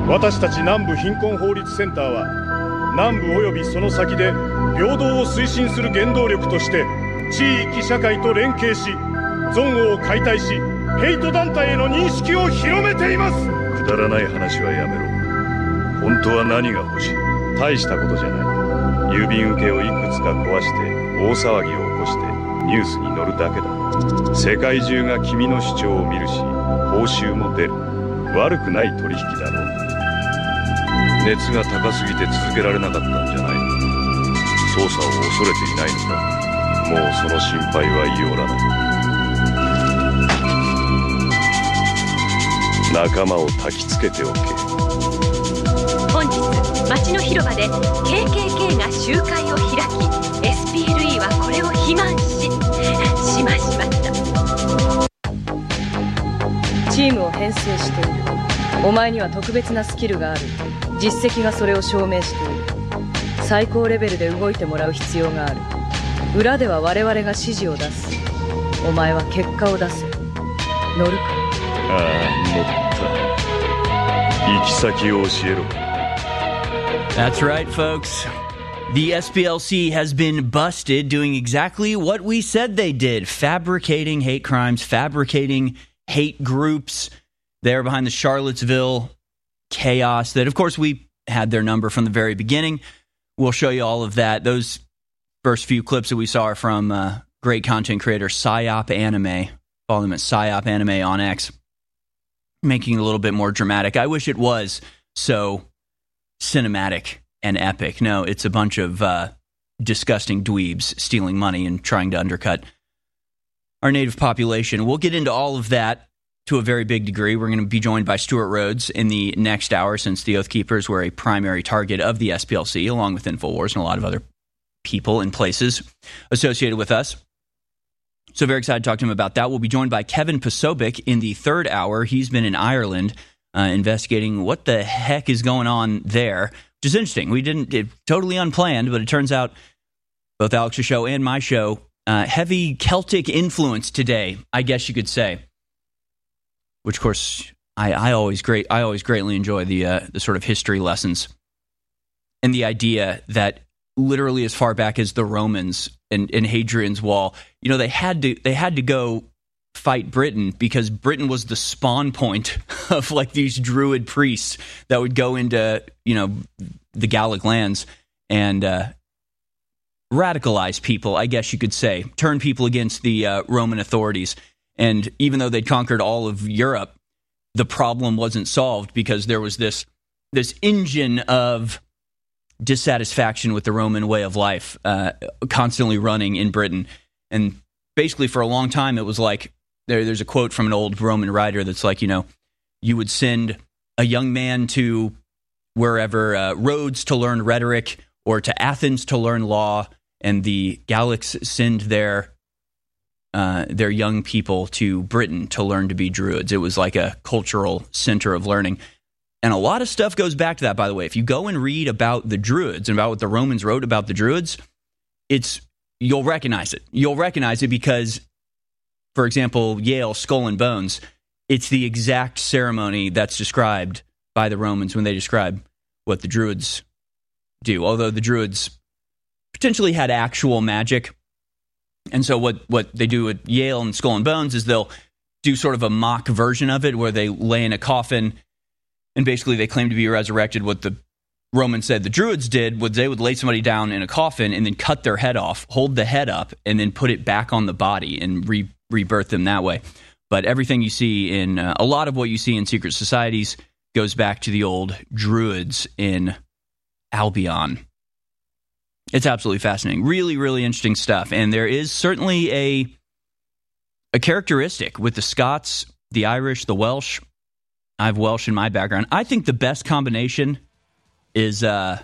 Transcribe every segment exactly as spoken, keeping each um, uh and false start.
私たち南部貧困法律センターは南部及びその先で平等を推進する原動力として地域社会と連携し、憎悪を解体し、ヘイト団体への認識を広めています。くだらない話はやめろ。本当は何が欲しい？大したことじゃない。郵便受けをいくつか壊して大騒ぎを起こしてニュースに載るだけだ。世界中が君の主張を見るし、報酬も出る。悪くない取引だろう。熱が高すぎて続けられなかったんじゃない。捜査を恐れていないのか。もうその心配は言いようらない。仲間を焚きつけておけ。 本日町の広場で ケーケーケー が集会を開き、 エスピーエルイー はこれを非難ししましました。 チームを編成している。お前には特別なスキルがある。実績がそれを証明している。最高レベルで動いてもらう必要がある。裏では我々が指示を出す。お前は結果を出せ。乗るか？ ああ、乗った。行き先を教えろ。 That's right, folks. The S P L C has been busted doing exactly what we said they did, fabricating hate crimes, fabricating hate groups there behind the Charlottesville chaos that, of course, we had their number from the very beginning. We'll show you all of that. Those first few clips that we saw are from uh, great content creator Psyop Anime. Follow them at Psyop Anime on X. Making it a little bit more dramatic. I wish it was so cinematic and epic. No, it's a bunch of uh, disgusting dweebs stealing money and trying to undercut our native population. We'll get into all of that to a very big degree. We're going to be joined by Stuart Rhodes in the next hour, since the Oath Keepers were a primary target of the S P L C, along with InfoWars and a lot of other people and places associated with us. So very excited to talk to him about that. We'll be joined by Kevin Posobiec in the third hour. He's been in Ireland uh, investigating what the heck is going on there, which is interesting. We didn't, it, totally unplanned, but it turns out both Alex's show and my show, uh, heavy Celtic influence today, I guess you could say. Which, of course, I, I always great I always greatly enjoy the uh, the sort of history lessons and the idea that literally as far back as the Romans and, and Hadrian's Wall, you know, they had to they had to go fight Britain because Britain was the spawn point of like these druid priests that would go into, you know, the Gallic lands and uh, radicalize people, I guess you could say, turn people against the uh, Roman authorities. And even though they'd conquered all of Europe, the problem wasn't solved because there was this this engine of dissatisfaction with the Roman way of life uh, constantly running in Britain. And basically for a long time, it was like, there, there's a quote from an old Roman writer that's like, you know, you would send a young man to wherever, uh, Rhodes to learn rhetoric or to Athens to learn law, and the Gallics send their Uh, their young people to Britain to learn to be druids. It was like a cultural center of learning. And a lot of stuff goes back to that, by the way. If you go and read about the druids and about what the Romans wrote about the druids, it's you'll recognize it. You'll recognize it because, for example, Yale, Skull and Bones, it's the exact ceremony that's described by the Romans when they describe what the druids do. Although the druids potentially had actual magic. And so what, what they do at Yale and Skull and Bones is they'll do sort of a mock version of it where they lay in a coffin and basically they claim to be resurrected. What the Romans said the Druids did was they would lay somebody down in a coffin and then cut their head off, hold the head up, and then put it back on the body and re- rebirth them that way. But everything you see in, uh, a lot of what you see in secret societies goes back to the old Druids in Albion. It's absolutely fascinating. Really, really interesting stuff. And there is certainly a a characteristic with the Scots, the Irish, the Welsh. I have Welsh in my background. I think the best combination is uh,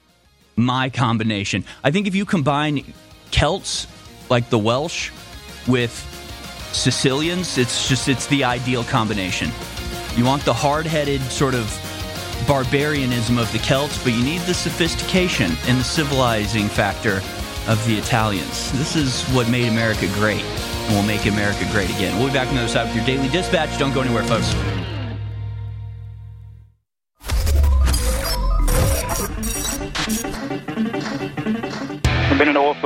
my combination. I think if you combine Celts, like the Welsh, with Sicilians, it's just it's the ideal combination. You want the hard-headed sort of barbarianism of the Celts, but you need the sophistication and the civilizing factor of the Italians. This is what made America great, and will make America great again. We'll be back on the other side with your Daily Dispatch. Don't go anywhere, folks.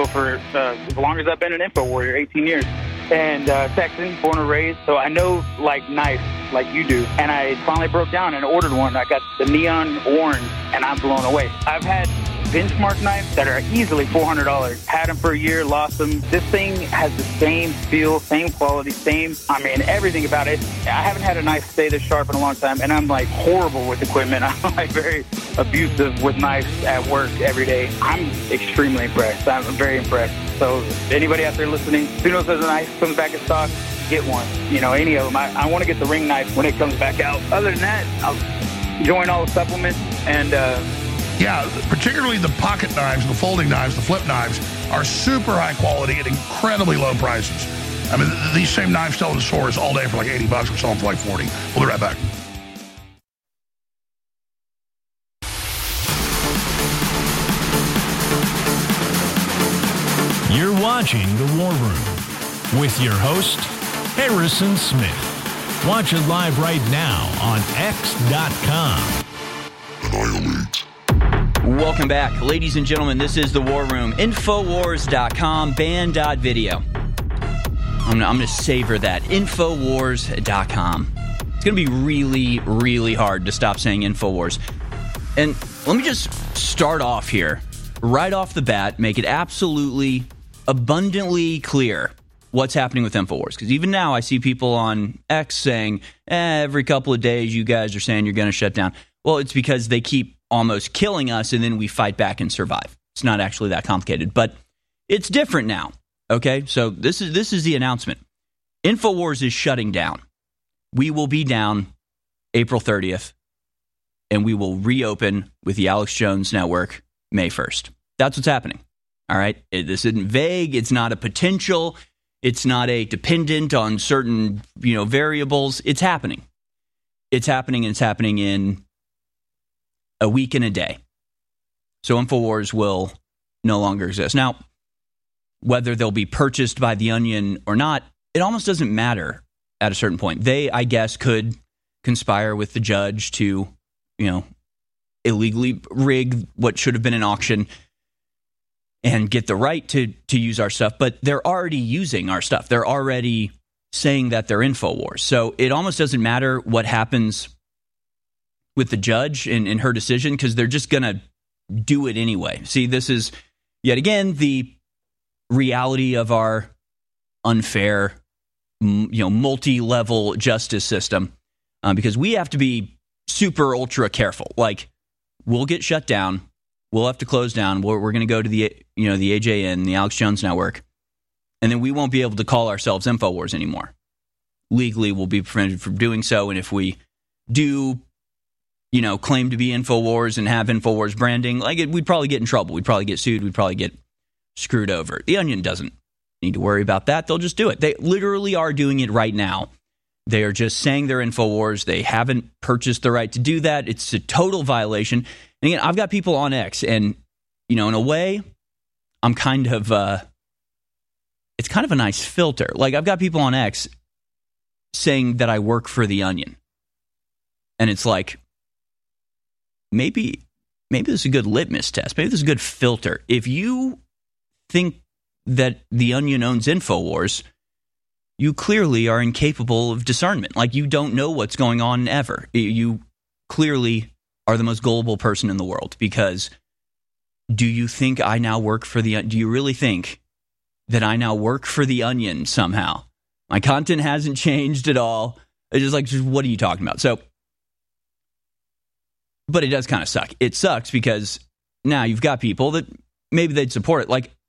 for uh, as long as I've been an info warrior, eighteen years. And uh, Texan, born and raised, so I know like knives like you do. And I finally broke down and ordered one. I got the neon orange, and I'm blown away. I've had benchmark knives that are easily four hundred dollars. Had them for a year, lost them. This thing has the same feel, same quality, same, I mean, everything about it. I haven't had a knife stay this sharp in a long time, and I'm like horrible with equipment. I'm like very abusive with knives at work every day. I'm extremely impressed. I'm very impressed. So anybody out there listening, who knows if a knife comes back in stock, get one. You know, any of them. I, I want to get the ring knife when it comes back out. Other than that, I'll join all the supplements and, uh, yeah, particularly the pocket knives, the folding knives, the flip knives are super high quality at incredibly low prices. I mean, th- these same knives sell in stores all day for like eighty bucks. We're selling for like forty. We'll be right back. You're watching The War Room with your host, Harrison Smith. Watch it live right now on X dot com. Annihilate. Welcome back, ladies and gentlemen. This is The War Room. Infowars dot com, band dot video. I'm, I'm going to savor that. Infowars dot com. It's going to be really, really hard to stop saying Infowars. And let me just start off here, right off the bat, make it absolutely, abundantly clear what's happening with Infowars. Because even now, I see people on X saying, eh, every couple of days, you guys are saying you're going to shut down. Well, it's because they keep almost killing us, and then we fight back and survive. It's not actually that complicated, but it's different now. Okay, so this is this is the announcement. Infowars is shutting down. We will be down April thirtieth, and we will reopen with the Alex Jones Network May first. That's what's happening. All right, it, this isn't vague. It's not a potential. It's not a dependent on certain, you know, variables. It's happening. It's happening, and it's happening in a week and a day. So Infowars will no longer exist. Now, whether they'll be purchased by The Onion or not, it almost doesn't matter at a certain point. They, I guess, could conspire with the judge to, you know, illegally rig what should have been an auction and get the right to, to use our stuff. But they're already using our stuff. They're already saying that they're Infowars. So it almost doesn't matter what happens with the judge in, in her decision, because they're just going to do it anyway. See, this is, yet again, the reality of our unfair, you know, multi-level justice system, um, because we have to be super, ultra careful. Like, we'll get shut down. We'll have to close down. We're, we're going to go to the, you know, the A J N, the Alex Jones Network, and then we won't be able to call ourselves Infowars anymore. Legally, we'll be prevented from doing so, and if we do, you know, claim to be Infowars and have Infowars branding, like it, we'd probably get in trouble. We'd probably get sued. We'd probably get screwed over. The Onion doesn't need to worry about that. They'll just do it. They literally are doing it right now. They are just saying they're Infowars. They haven't purchased the right to do that. It's a total violation. And again, I've got people on X, and, you know, in a way, I'm kind of, uh, it's kind of a nice filter. Like, I've got people on X saying that I work for The Onion. And it's like, maybe maybe this is a good litmus test. Maybe this is a good filter. If you think that The Onion owns Infowars, you clearly are incapable of discernment. Like, you don't know what's going on ever. You clearly are the most gullible person in the world, because do you think I now work for the, do you really think that I now work for The Onion somehow? My content hasn't changed at all. It's just like, just, what are you talking about? So, but it does kind of suck. It sucks because now you've got people that maybe they'd support it. Like,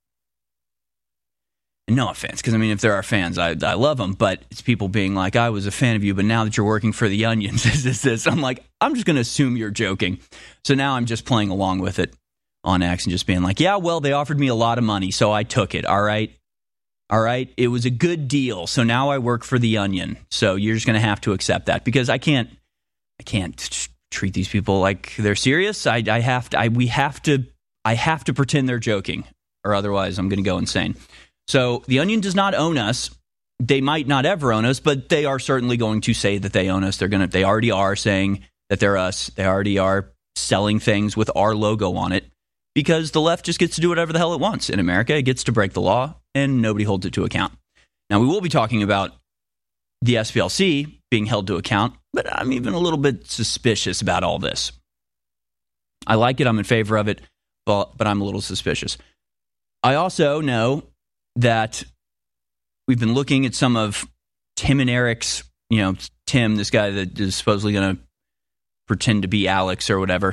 no offense, because I mean, if there are fans, I, I love them, but it's people being like, I was a fan of you, but now that you're working for The Onion, this, this, this. I'm like, I'm just going to assume you're joking. So now I'm just playing along with it on X and just being like, yeah, well, they offered me a lot of money, so I took it. All right. All right. It was a good deal. So now I work for The Onion. So you're just going to have to accept that, because I can't, I can't treat these people like they're serious. I, I have to, I, we have to, I have to pretend they're joking, or otherwise I'm going to go insane. So The Onion does not own us. They might not ever own us, but they are certainly going to say that they own us. They're going to, they already are saying that they're us. They already are selling things with our logo on it. because the left just gets to do whatever the hell it wants. In America, it gets to break the law, and nobody holds it to account. Now, we will be talking about the S P L C being held to account, but I'm even a little bit suspicious about all this. I like it. I'm in favor of it, but, but I'm a little suspicious. I also know that we've been looking at some of Tim and Eric's, you know, Tim, this guy that is supposedly going to pretend to be Alex or whatever.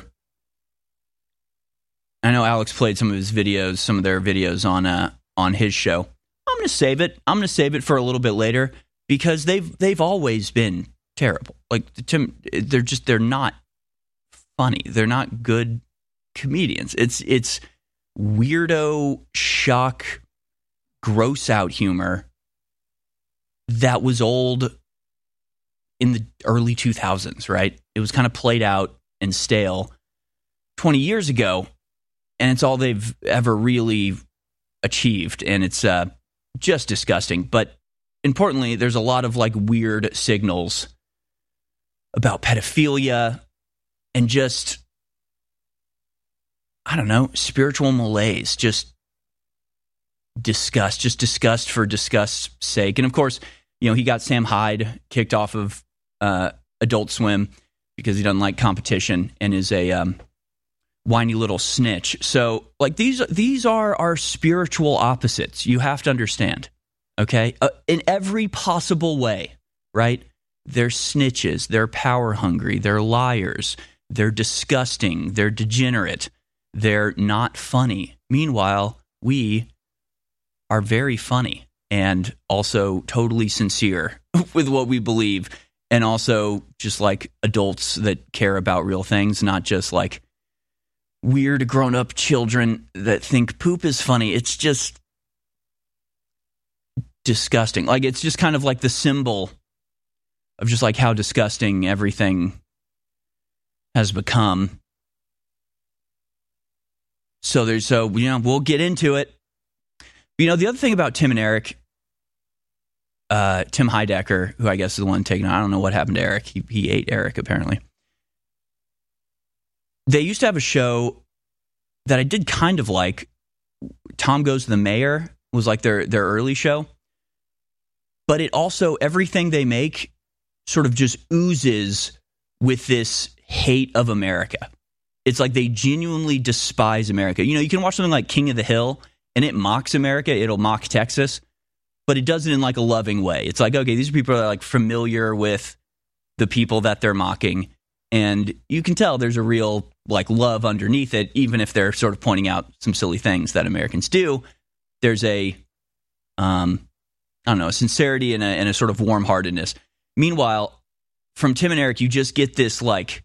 I know Alex played some of his videos, some of their videos on uh, on his show. I'm going to save it. I'm going to save it for a little bit later because they've they've always been terrible. Like Tim, they're just they're not funny. They're not good comedians. It's it's weirdo, shock, gross out humor that was old in the early two thousands, right? It was kind of played out and stale twenty years ago, and it's all they've ever really achieved, and it's uh, just disgusting. But importantly, there's a lot of like weird signals about pedophilia and just, I don't know, spiritual malaise, just disgust, just disgust for disgust's sake. And of course, you know, he got Sam Hyde kicked off of uh, Adult Swim because he doesn't like competition and is a um, whiny little snitch. So, like, these these are our spiritual opposites. You have to understand, okay? Uh, in every possible way, right? They're snitches. They're power hungry. They're liars. They're disgusting. They're degenerate. They're not funny. Meanwhile, we are very funny and also totally sincere with what we believe, and also just like adults that care about real things, not just like weird grown-up children that think poop is funny. It's just disgusting. Like, it's just kind of like the symbol of just like how disgusting everything has become. So there's, so, you know, we'll get into it. You know, the other thing about Tim and Eric, uh, Tim Heidecker, who I guess is the one taking, I don't know what happened to Eric. He, he ate Eric, apparently. They used to have a show that I did kind of like. Tom Goes to the Mayor was like their, their early show. But it also, everything they make sort of just oozes with this hate of America. It's like they genuinely despise America. You know, you can watch something like King of the Hill, and it mocks America. It'll mock Texas, but it does it in like a loving way. It's like, okay, these are people that are like familiar with the people that they're mocking, and you can tell there's a real like love underneath it, even if they're sort of pointing out some silly things that Americans do. There's a, um, I don't know, a sincerity and a, and a sort of warm-heartedness. Meanwhile, from Tim and Eric, you just get this like,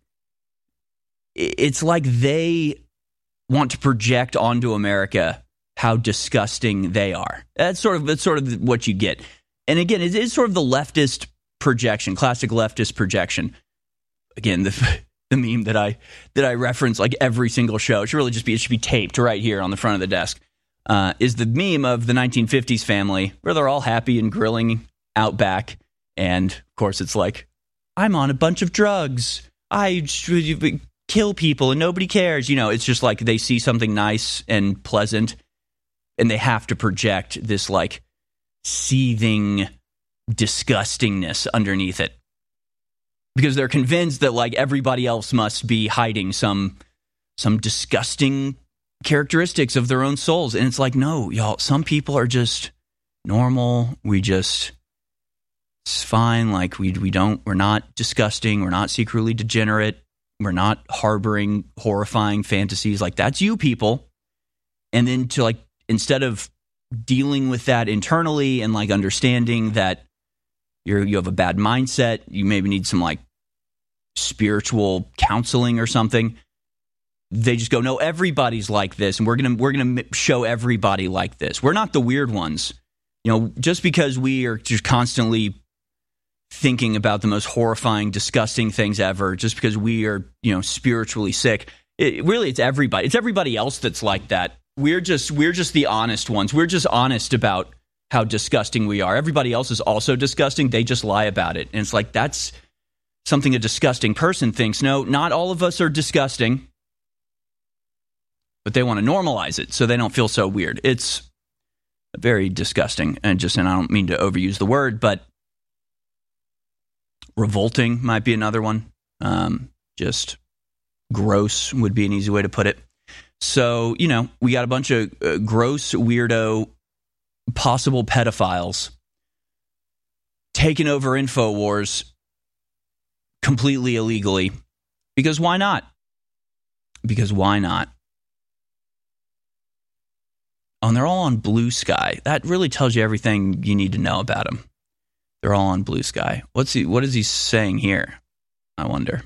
it's like they want to project onto America how disgusting they are. That's sort of that's sort of what you get. And again, it is sort of the leftist projection, classic leftist projection. Again, the the meme that I that I reference like every single show. It should really just be it should be taped right here on the front of the desk. Uh, is the meme of the nineteen fifties family where they're all happy and grilling out back, and of course it's like, I'm on a bunch of drugs. I should kill people and nobody cares. You know, it's just like they see something nice and pleasant, and they have to project this like seething disgustingness underneath it because they're convinced that like everybody else must be hiding some some disgusting characteristics of their own souls. And it's like, no, y'all, some people are just normal. We just, it's fine. Like we we don't, we're not disgusting. We're not secretly degenerate. We're not harboring horrifying fantasies. Like, that's you people. And then to like, instead of dealing with that internally and like understanding that you're, you have a bad mindset, you maybe need some like spiritual counseling or something, they just go, no, everybody's like this, and we're gonna we're gonna show everybody like this. We're not the weird ones, you know. Just because we are just constantly thinking about the most horrifying, disgusting things ever, just because we are, you know, spiritually sick. It, really, it's everybody. It's everybody else that's like that. We're just we're just the honest ones. We're just honest about how disgusting we are. Everybody else is also disgusting. They just lie about it, and it's like that's something a disgusting person thinks. No, not all of us are disgusting. but they want to normalize it so they don't feel so weird. It's very disgusting, and just, and I don't mean to overuse the word, but revolting might be another one. Um, just gross would be an easy way to put it. So, you know, we got a bunch of uh, gross, weirdo, possible pedophiles taking over InfoWars completely illegally. Because why not? Because why not? Oh, and they're all on Blue Sky. That really tells you everything you need to know about them. They're all on Blue Sky. What's he? What is he saying here? I wonder.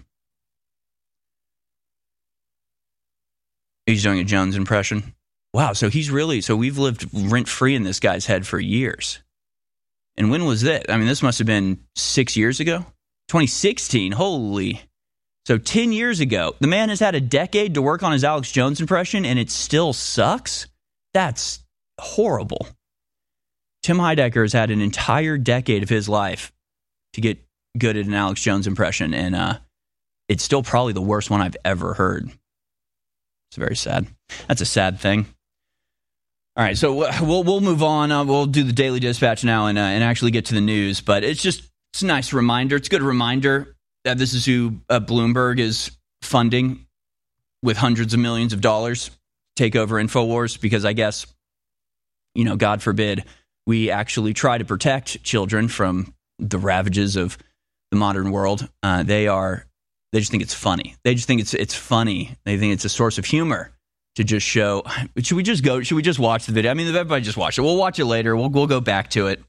He's doing a Jones impression. Wow, so he's really, so we've lived rent-free in this guy's head for years. And when was that? I mean, this must have been six years ago? twenty sixteen, holy. So ten years ago. The man has had a decade to work on his Alex Jones impression, and it still sucks? That's horrible. Tim Heidecker has had an entire decade of his life to get good at an Alex Jones impression, and uh, it's still probably the worst one I've ever heard. It's very sad. That's a sad thing. All right, so we'll we'll move on. Uh, we'll do the Daily Dispatch now and uh, and actually get to the news. But it's just it's a nice reminder. It's a good reminder that this is who uh, Bloomberg is funding with hundreds of millions of dollars to take over InfoWars. Because I guess, you know, God forbid, we actually try to protect children from the ravages of the modern world. Uh, they are. They just think it's funny. They just think it's it's funny. They think it's a source of humor to just show. Should we just go? Should we just watch the video? I mean, everybody just watch it. We'll watch it later. We'll we'll go back to it.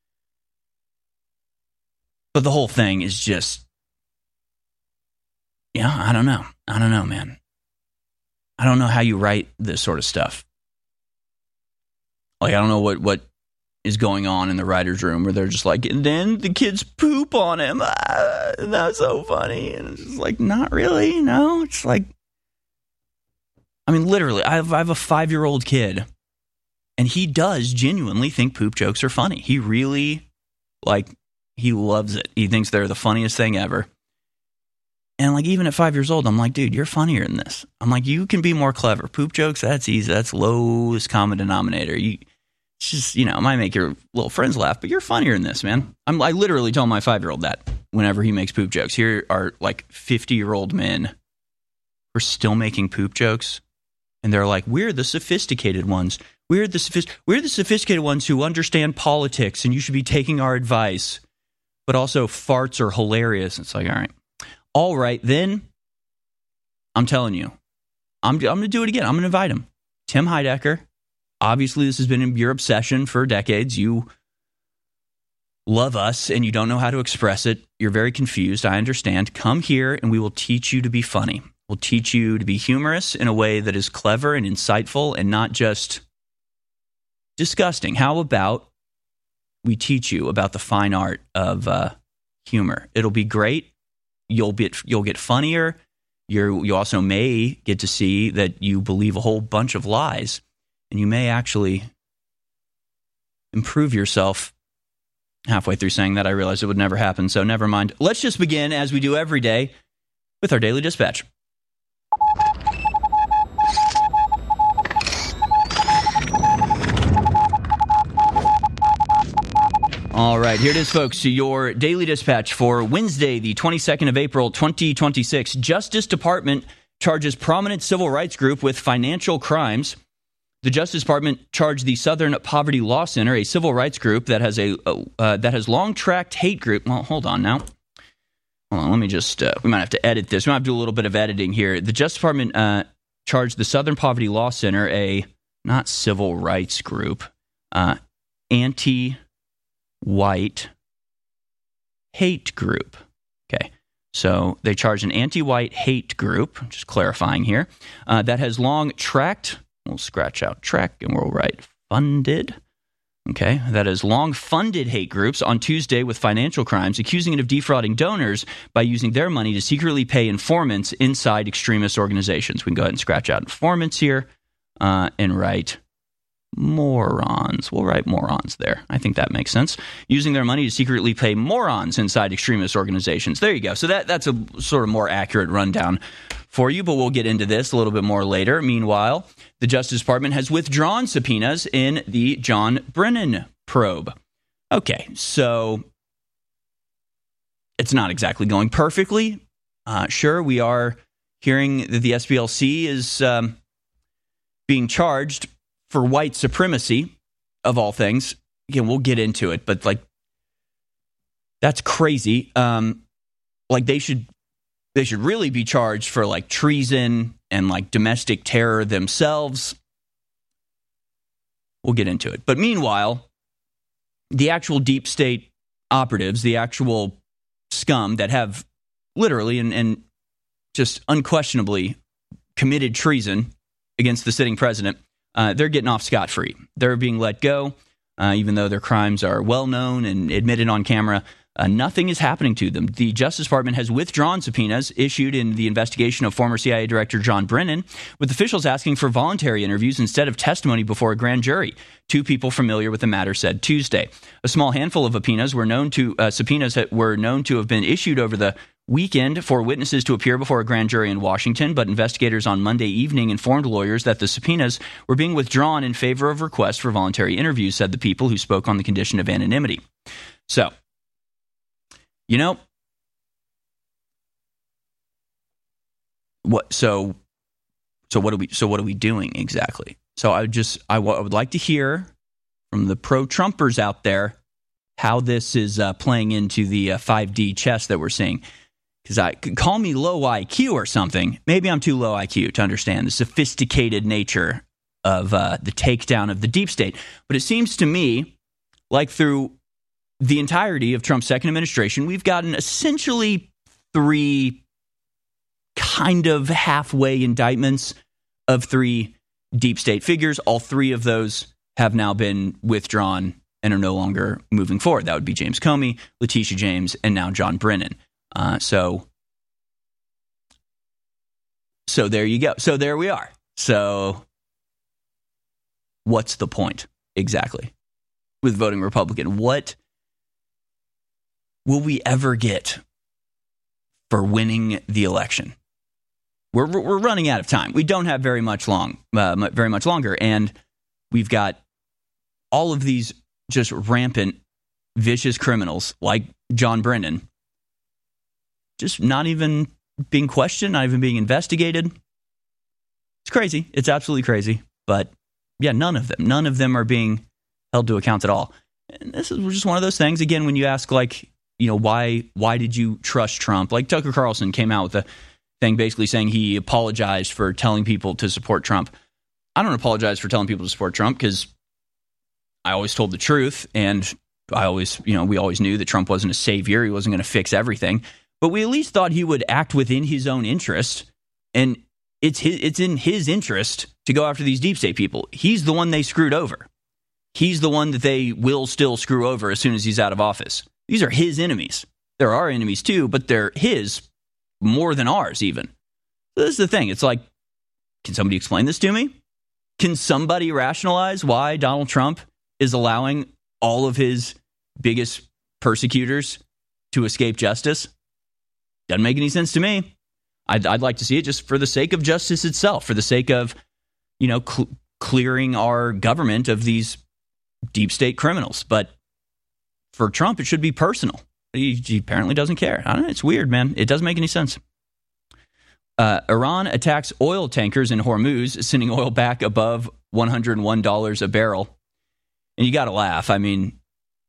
But the whole thing is just, yeah, I don't know. I don't know, man. I don't know how you write this sort of stuff. Like, I don't know what what is going on in the writer's room where they're just like, and then the kids poop on him. Ah, that's so funny. And it's just like, not really. No, it's like, I mean, literally, I have, I have a five-year-old kid, and he does genuinely think poop jokes are funny. He really, like, he loves it. He thinks they're the funniest thing ever. And, like, even at five years old, I'm like, dude, you're funnier than this. I'm like, you can be more clever. Poop jokes, that's easy. That's lowest common denominator. You It's just, you know, it might make your little friends laugh, but you're funnier than this, man. I'm, I literally tell my five-year-old that whenever he makes poop jokes. Here are, like, fifty-year-old men who are still making poop jokes, and they're like, we're the sophisticated ones. We're the, sophist- we're the sophisticated ones who understand politics, and you should be taking our advice. But also, farts are hilarious. It's like, all right. All right, then, I'm telling you, I'm, I'm going to do it again. I'm going to invite him. Tim Heidecker. Obviously, this has been your obsession for decades. You love us, and you don't know how to express it. You're very confused. I understand. Come here, and we will teach you to be funny. We'll teach you to be humorous in a way that is clever and insightful and not just disgusting. How about we teach you about the fine art of uh, humor? It'll be great. You'll be you'll get funnier. You're, you also may get to see that you believe a whole bunch of lies. And you may actually improve yourself. Halfway through saying that, I realized it would never happen, so never mind. Let's just begin, as we do every day, with our Daily Dispatch. All right, here it is, folks. Your Daily Dispatch for Wednesday, the twenty-second of April, twenty twenty-six. Justice Department charges prominent civil rights group with financial crimes. The Justice Department charged the Southern Poverty Law Center, a civil rights group that has a uh, that has long-tracked hate group. Well, hold on now. Hold on, let me just, uh, we might have to edit this. We might have to do a little bit of editing here. The Justice Department uh, charged the Southern Poverty Law Center, a, not civil rights group, uh, anti-white hate group. Okay. So they charged an anti-white hate group, just clarifying here, uh, that has long tracked... We'll scratch out track and we'll write funded. Okay, that is long funded hate groups on Tuesday with financial crimes, accusing it of defrauding donors by using their money to secretly pay informants inside extremist organizations. We can go ahead and scratch out informants here uh, and write morons. We'll write morons there. I think that makes sense. Using their money to secretly pay morons inside extremist organizations. There you go. So that that's a sort of more accurate rundown for you, but we'll get into this a little bit more later. Meanwhile, the Justice Department has withdrawn subpoenas in the John Brennan probe. Okay, so it's not exactly going perfectly. Uh, sure, we are hearing that the S P L C is um, being charged for white supremacy, of all things. Again, we'll get into it, but like, that's crazy. Um, like they should, they should really be charged for like treason and like domestic terror themselves. We'll get into it. But meanwhile, the actual deep state operatives, the actual scum that have literally and, and just unquestionably committed treason against the sitting president, uh, they're getting off scot-free. They're being let go, uh, even though their crimes are well known and admitted on camera. Uh, nothing is happening to them. The Justice Department has withdrawn subpoenas issued in the investigation of former C I A Director John Brennan, with officials asking for voluntary interviews instead of testimony before a grand jury. Two people familiar with the matter said Tuesday. A small handful of subpoenas were known to uh, subpoenas that were known to have been issued over the weekend for witnesses to appear before a grand jury in Washington, but investigators on Monday evening informed lawyers that the subpoenas were being withdrawn in favor of requests for voluntary interviews, said the people who spoke on the condition of anonymity. So, you know, what? So, so what are we? So what are we doing exactly? So I would just, I, w- I would like to hear from the pro-Trumpers out there how this is uh, playing into the uh, five D chess that we're seeing. Because I could call me low I Q or something. Maybe I'm too low I Q to understand the sophisticated nature of uh, the takedown of the deep state. But it seems to me like through the entirety of Trump's second administration, we've gotten essentially three kind of halfway indictments of three deep state figures. All three of those have now been withdrawn and are no longer moving forward. That would be James Comey, Letitia James, and now John Brennan. Uh, so, so there you go. So there we are. So what's the point exactly with voting Republican? What will we ever get for winning the election? We're we're running out of time. We don't have very much long, uh, very much longer, and we've got all of these just rampant, vicious criminals like John Brennan, just not even being questioned, not even being investigated. It's crazy. It's absolutely crazy. But yeah, none of them, none of them are being held to account at all. And this is just one of those things. Again, when you ask, like, you know, why why did you trust Trump? Like Tucker Carlson came out with a thing basically saying he apologized for telling people to support Trump. I don't apologize for telling people to support Trump because I always told the truth, and I always, you know, we always knew that Trump wasn't a savior. He wasn't going to fix everything, but we at least thought he would act within his own interest, and it's his, it's in his interest to go after these deep state people. He's the one they screwed over. He's the one that they will still screw over as soon as he's out of office. These are his enemies. There are enemies too, but they're his more than ours even. So this is the thing. It's like, can somebody explain this to me? Can somebody rationalize why Donald Trump is allowing all of his biggest persecutors to escape justice? Doesn't make any sense to me. I'd, I'd like to see it just for the sake of justice itself, for the sake of, you know, cl- clearing our government of these deep state criminals. But for Trump, it should be personal. He, he apparently doesn't care. I don't know. It's weird, man. It doesn't make any sense. Uh, Iran attacks oil tankers in Hormuz, sending oil back above one hundred one dollars a barrel. And you got to laugh. I mean,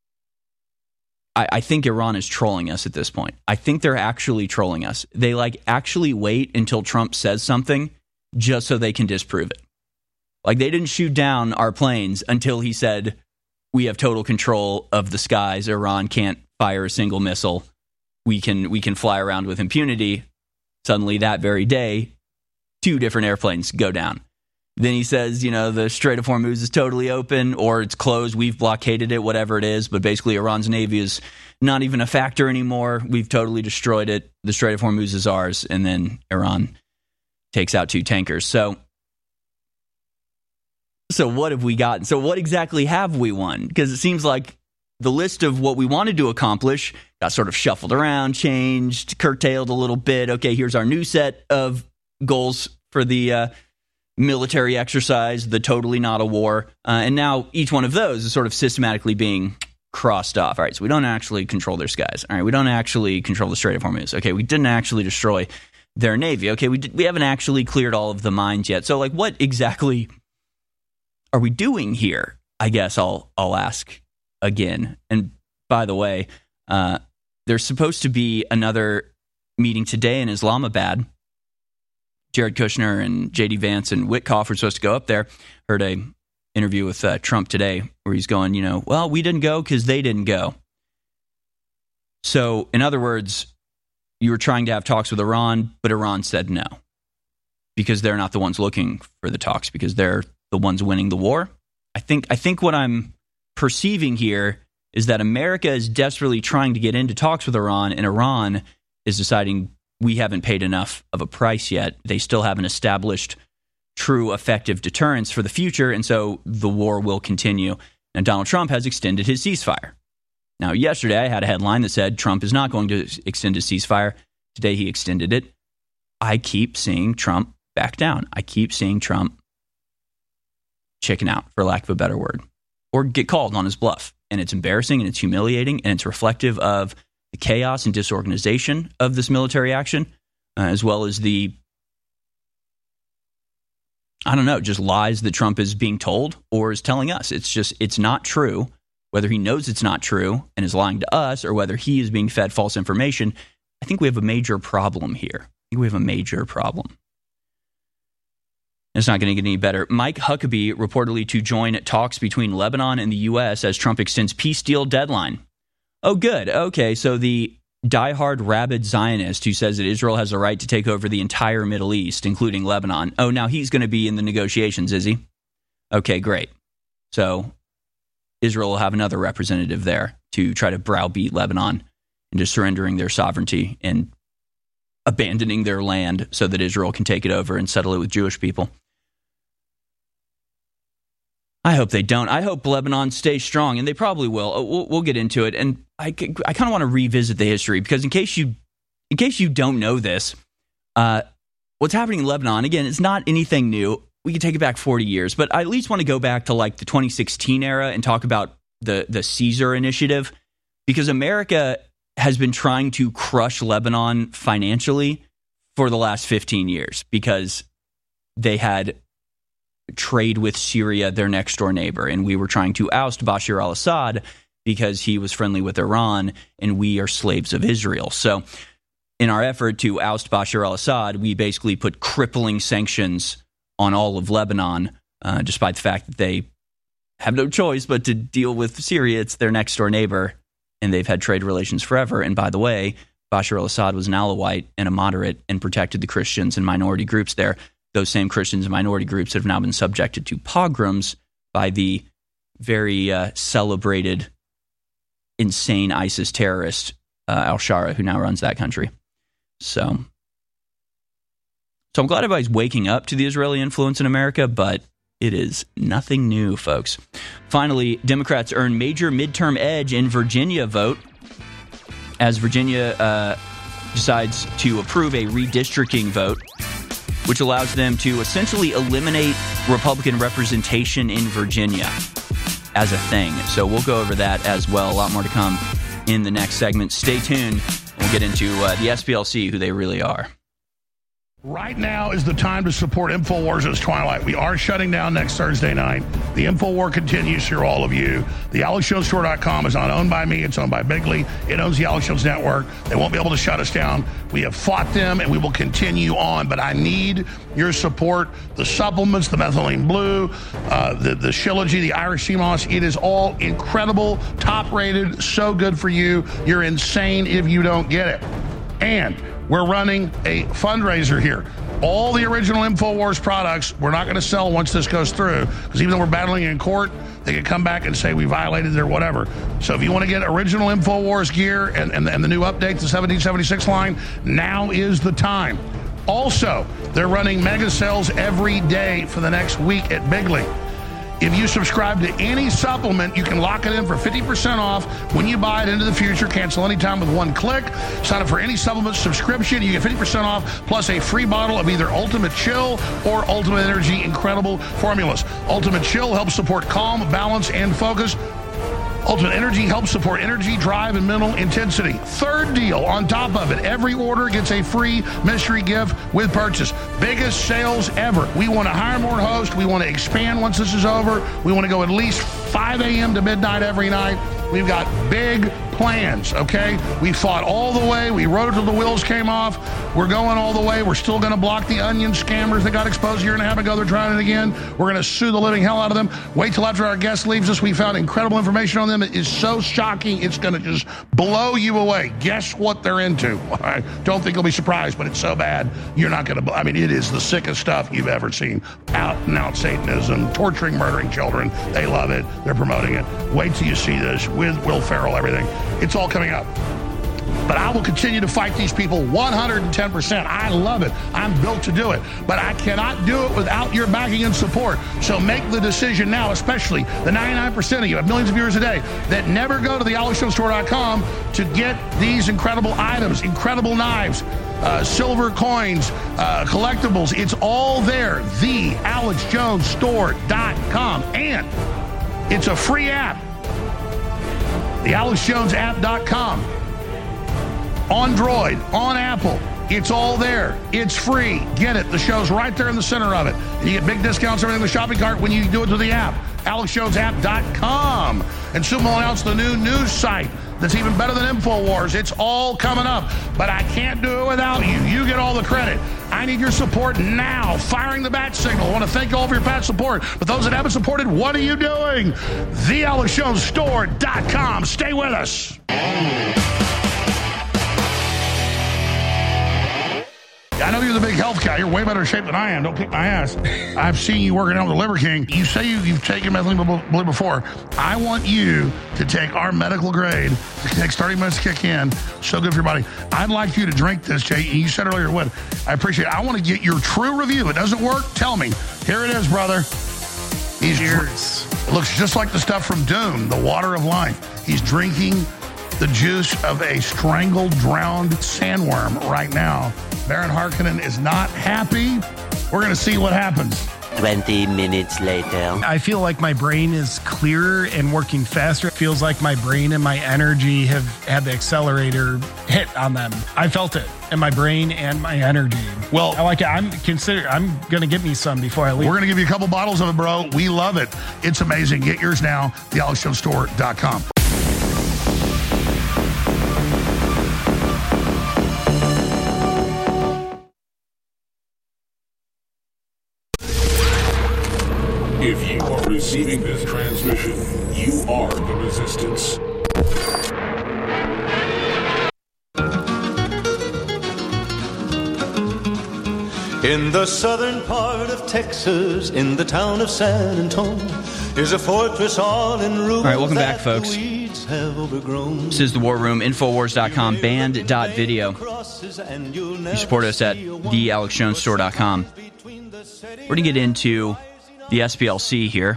I, I think Iran is trolling us at this point. I think they're actually trolling us. They like actually wait until Trump says something just so they can disprove it. Like they didn't shoot down our planes until he said, we have total control of the skies. Iran can't fire a single missile. We can we can fly around with impunity. Suddenly that very day, two different airplanes go down. Then he says, you know, the Strait of Hormuz is totally open or it's closed. We've blockaded it, whatever it is. But basically, Iran's Navy is not even a factor anymore. We've totally destroyed it. The Strait of Hormuz is ours. And then Iran takes out two tankers. So, so what have we gotten? So what exactly have we won? Because it seems like the list of what we wanted to accomplish got sort of shuffled around, changed, curtailed a little bit. Okay, here's our new set of goals for the uh, military exercise, the totally not a war. Uh, and now each one of those is sort of systematically being crossed off. All right, so we don't actually control their skies. All right, we don't actually control the Strait of Hormuz. Okay, we didn't actually destroy their navy. Okay, we did, we haven't actually cleared all of the mines yet. So, like, what exactly are we doing here? I guess I'll I'll ask again. And by the way, uh, there's supposed to be another meeting today in Islamabad. Jared Kushner and J D Vance and Witkoff were supposed to go up there. Heard a interview with uh, Trump today where he's going, you know, well, we didn't go because they didn't go. So, in other words, you were trying to have talks with Iran, but Iran said no because they're not the ones looking for the talks, because they're the ones winning the war. I think I think what I'm perceiving here is that America is desperately trying to get into talks with Iran, and Iran is deciding we haven't paid enough of a price yet. They still haven't established true effective deterrence for the future, and so the war will continue. And Donald Trump has extended his ceasefire. Now, yesterday I had a headline that said Trump is not going to extend his ceasefire. Today he extended it. I keep seeing Trump back down. I keep seeing Trump chicken out, for lack of a better word, or get called on his bluff. And it's embarrassing, and it's humiliating, and it's reflective of the chaos and disorganization of this military action, uh, as well as the, I don't know, just lies that Trump is being told or is telling us. It's just, it's not true. Whether he knows it's not true and is lying to us, or whether he is being fed false information, I think we have a major problem here. I think we have a major problem. It's not going to get any better. Mike Huckabee reportedly to join talks between Lebanon and the U S as Trump extends peace deal deadline. Oh, good. Okay, so the diehard rabid Zionist who says that Israel has a right to take over the entire Middle East, including Lebanon. Oh, now he's going to be in the negotiations, is he? Okay, great. So Israel will have another representative there to try to browbeat Lebanon into surrendering their sovereignty and abandoning their land so that Israel can take it over and settle it with Jewish people. I hope they don't. I hope Lebanon stays strong, and they probably will. We'll, we'll get into it, and I, I kind of want to revisit the history, because in case you, in case you don't know this, uh, what's happening in Lebanon, again, it's not anything new. We can take it back forty years, but I at least want to go back to like the twenty sixteen era and talk about the the Caesar Initiative, because America has been trying to crush Lebanon financially for the last fifteen years, because they had trade with Syria, their next door neighbor, and we were trying to oust Bashar al-Assad because he was friendly with Iran, and we are slaves of Israel. So in our effort to oust Bashar al-Assad, we basically put crippling sanctions on all of Lebanon, uh, despite the fact that they have no choice but to deal with Syria. It's their next door neighbor, and they've had trade relations forever. And by the way, Bashar al-Assad was an Alawite and a moderate and protected the Christians and minority groups there. Those same Christians and minority groups have now been subjected to pogroms by the very uh, celebrated, insane ISIS terrorist uh, al-Shara, who now runs that country. So, so I'm glad everybody's waking up to the Israeli influence in America, but it is nothing new, folks. Finally, Democrats earn major midterm edge in Virginia vote as Virginia uh, decides to approve a redistricting vote, which allows them to essentially eliminate Republican representation in Virginia as a thing. So we'll go over that as well. A lot more to come in the next segment. Stay tuned. We'll get into uh, the S P L C, who they really are. Right now is the time to support InfoWars' Twilight. We are shutting down next Thursday night. The InfoWar continues for all of you. The Alex Jones Store dot com is not owned by me. It's owned by Bigley. It owns the Alex Jones Network. They won't be able to shut us down. We have fought them, and we will continue on. But I need your support. The supplements, the methylene blue, uh, the, the Shilajit, the Irish sea moss, it is all incredible, top-rated, so good for you. You're insane if you don't get it. And we're running a fundraiser here. All the original InfoWars products we're not going to sell once this goes through, because even though we're battling in court, they can come back and say we violated their whatever. So if you want to get original InfoWars gear and, and, and the new update, the seventeen seventy-six line, now is the time. Also, they're running mega sales every day for the next week at Bigley. If you subscribe to any supplement, you can lock it in for fifty percent off when you buy it into the future. Cancel anytime with one click. Sign up for any supplement subscription. You get fifty percent off plus a free bottle of either Ultimate Chill or Ultimate Energy Incredible Formulas. Ultimate Chill helps support calm, balance, and focus. Ultimate Energy helps support energy, drive, and mental intensity. Third deal on top of it. Every order gets a free mystery gift with purchase. Biggest sales ever. We want to hire more hosts. We want to expand once this is over. We want to go at least five a.m. to midnight every night. We've got big plans, okay? We fought all the way. We rode it till the wheels came off. We're going all the way. We're still going to block the onion scammers that got exposed a year and a half ago. They're trying it again. We're going to sue the living hell out of them. Wait till after our guest leaves us. We found incredible information on them. It is so shocking. It's going to just blow you away. Guess what they're into? I don't think you'll be surprised, but it's so bad. You're not going to, I mean, it is the sickest stuff you've ever seen. Out and out Satanism, torturing, murdering children. They love it. They're promoting it. Wait till you see this with Will Ferrell, everything. It's all coming up. But I will continue to fight these people one hundred ten percent. I love it. I'm built to do it. But I cannot do it without your backing and support. So make the decision now, especially the ninety-nine percent of you, have millions of viewers a day, that never go to the alex jones store dot com to get these incredible items, incredible knives, uh, silver coins, uh, collectibles. It's all there. the alex jones store dot com. And it's a free app. the alex jones app dot com. On Droid, on Apple, it's all there. It's free. Get it. The show's right there in the center of it. And you get big discounts, everything in the shopping cart when you do it to the app. alex jones app dot com. And soon we'll announce the new news site that's even better than InfoWars. It's all coming up. But I can't do it without you. You get all the credit. I need your support now. Firing the bat signal. I want to thank you all for your past support. But those that haven't supported, what are you doing? the alex jones store dot com. Stay with us. I know you're the big health guy. You're way better shape than I am. Don't kick my ass. I've seen you working out with the Liver King. You say you, you've taken methylene before. I want you to take our medical grade. It takes thirty minutes to kick in. So good for your body. I'd like you to drink this, Jay. You said earlier it would. I appreciate it. I want to get your true review. If it doesn't work, tell me. Here it is, brother. He's Cheers. Dr- it looks just like the stuff from Dune, the water of life. He's drinking the juice of a strangled, drowned sandworm right now. Baron Harkonnen is not happy. We're going to see what happens. twenty minutes later. I feel like my brain is clearer and working faster. It feels like my brain and my energy have had the accelerator hit on them. I felt it in my brain and my energy. Well, I like it. I'm consider. I'm going to get me some before I leave. We're going to give you a couple bottles of it, bro. We love it. It's amazing. Get yours now. the alex jones store dot com. If you are receiving this transmission, you are the Resistance. In the southern part of Texas, in the town of San Antonio, is a fortress all in ruins. All right, welcome back, folks. This is the War Room, infowars dot com, band dot video. You support us at the alex jones store dot com. We're going to get into the S P L C here.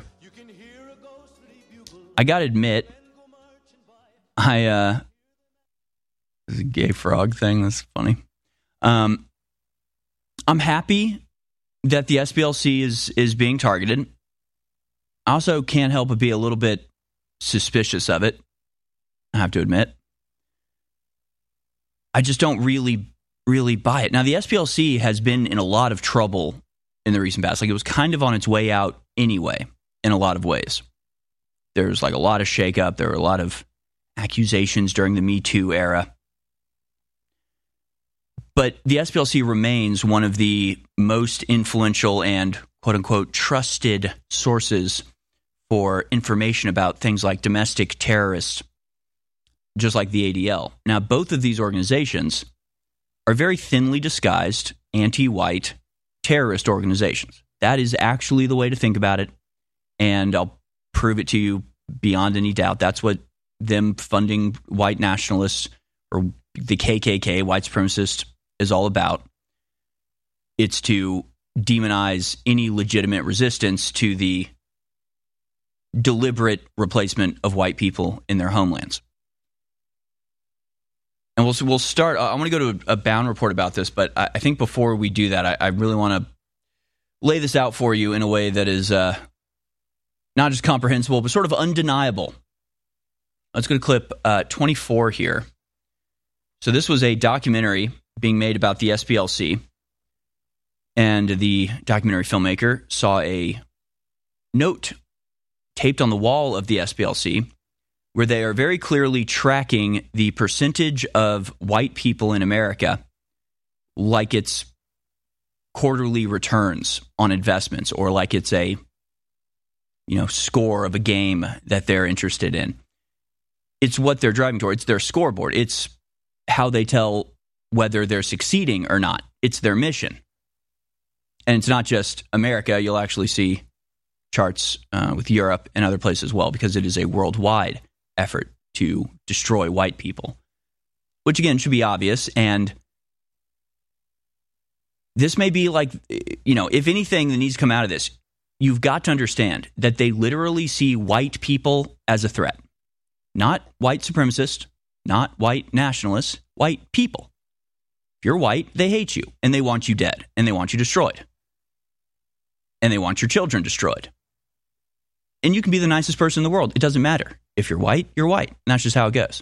I gotta admit, I, uh, this is a gay frog thing, that's funny. Um, I'm happy that the S P L C is, is being targeted. I also can't help but be a little bit suspicious of it, I have to admit. I just don't really, really buy it. Now, the S P L C has been in a lot of trouble in the recent past. Like, it was kind of on its way out anyway, in a lot of ways. There's like a lot of shakeup. There were a lot of accusations during the Me Too era. But the S P L C remains one of the most influential and quote-unquote trusted sources for information about things like domestic terrorists, just like the A D L. Now, both of these organizations are very thinly disguised anti-white terrorist organizations. That is actually the way to think about it, and I'll prove it to you beyond any doubt. That's what them funding white nationalists or the K K K, white supremacists, is all about. It's to demonize any legitimate resistance to the deliberate replacement of white people in their homelands. And we'll we'll start. I want to go to a Bound report about this, but I, I think before we do that, I, I really want to lay this out for you in a way that is uh, not just comprehensible, but sort of undeniable. Let's go to clip uh, twenty-four here. So this was a documentary being made about the S P L C, and the documentary filmmaker saw a note taped on the wall of the S P L C where they are very clearly tracking the percentage of white people in America like it's quarterly returns on investments, or like it's a, you know, score of a game that they're interested in. It's what they're driving toward. It's their scoreboard. It's how they tell whether they're succeeding or not. It's their mission. And it's not just America. You'll actually see charts uh, with Europe and other places as well, because it is a worldwide effort to destroy white people, which again should be obvious. And this may be like, you know, if anything that needs to come out of this, you've got to understand that they literally see white people as a threat. Not white supremacists, not white nationalists, white people. If you're white, they hate you, and they want you dead, and they want you destroyed. And they want your children destroyed. And you can be the nicest person in the world. It doesn't matter. If you're white, you're white. And that's just how it goes.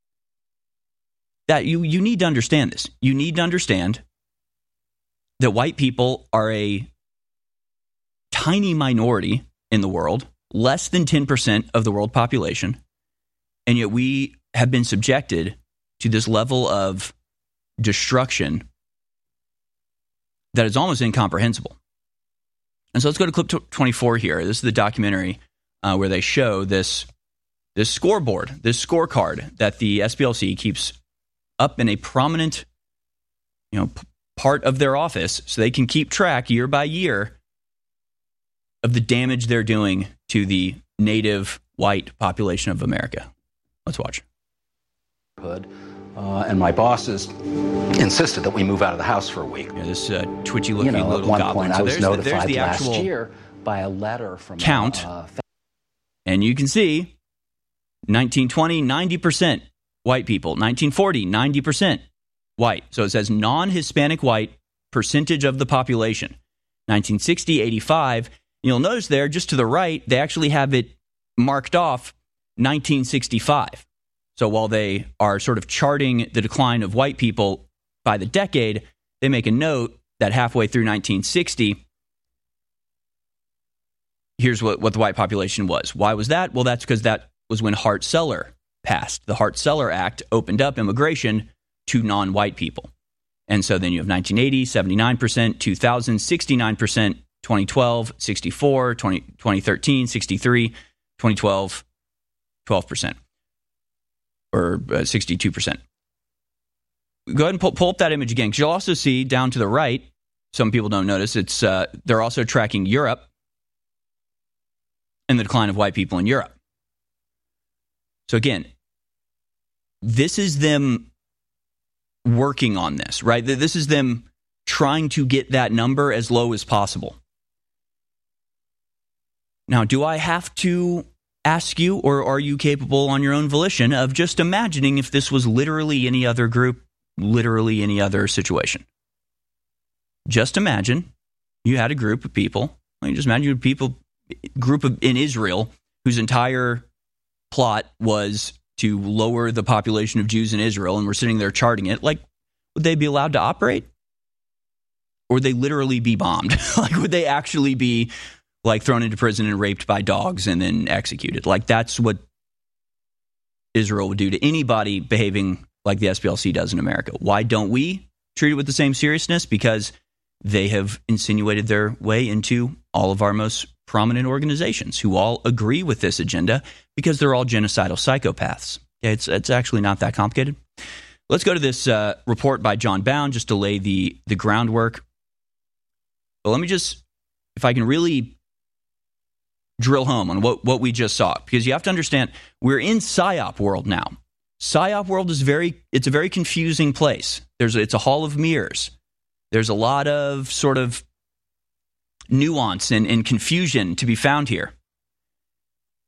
That you, you need to understand this. You need to understand that white people are a tiny minority in the world, less than ten percent of the world population, and yet we have been subjected to this level of destruction that is almost incomprehensible. And so let's go to clip twenty-four here. This is the documentary uh, where they show this, this scoreboard, this scorecard that the S P L C keeps up in a prominent, you know, p- part of their office, so they can keep track year by year of the damage they're doing to the native white population of America. Let's watch. Uh, and my bosses insisted that we move out of the house for a week. Yeah, this uh, twitchy-looking you know, little at one goblin. point, so I was there's notified the, there's the last actual year by a letter from count, uh, and you can see nineteen twenty, ninety percent white people. nineteen forty, ninety percent white. So it says non-Hispanic white percentage of the population. nineteen sixty, eighty-five. You'll notice there, just to the right, they actually have it marked off nineteen sixty-five. So while they are sort of charting the decline of white people by the decade, they make a note that halfway through nineteen sixty, here's what, what the white population was. Why was that? Well, that's because that was when Hart-Celler passed. The Hart-Celler Act opened up immigration to non-white people. And so then you have nineteen eighty, seventy-nine percent, two thousand, sixty-nine percent, twenty twelve, sixty-four, twenty, twenty thirteen, sixty-three, twenty twelve, twelve percent. Or uh, sixty-two percent. Go ahead and pull, pull up that image again, because you'll also see down to the right, some people don't notice, it's uh, they're also tracking Europe and the decline of white people in Europe. So again, this is them working on this, right? This is them trying to get that number as low as possible. Now, do I have to ask you, or are you capable on your own volition of just imagining if this was literally any other group, literally any other situation? Just imagine you had a group of people, like just imagine you had people, group of, in Israel whose entire plot was to lower the population of Jews in Israel, and we're sitting there charting it. Like, would they be allowed to operate? Or would they literally be bombed? Like, would they actually be like thrown into prison and raped by dogs and then executed? Like, that's what Israel would do to anybody behaving like the S P L C does in America. Why don't we treat it with the same seriousness? Because they have insinuated their way into all of our most prominent organizations who all agree with this agenda because they're all genocidal psychopaths. Okay, it's, it's actually not that complicated. Let's go to this uh, report by John Bound just to lay the, the groundwork. But let me just, if I can really drill home on what, what we just saw, because you have to understand, we're in PSYOP world now. PSYOP world is very, it's a very confusing place. There's, it's a hall of mirrors. There's a lot of sort of nuance and, and confusion to be found here.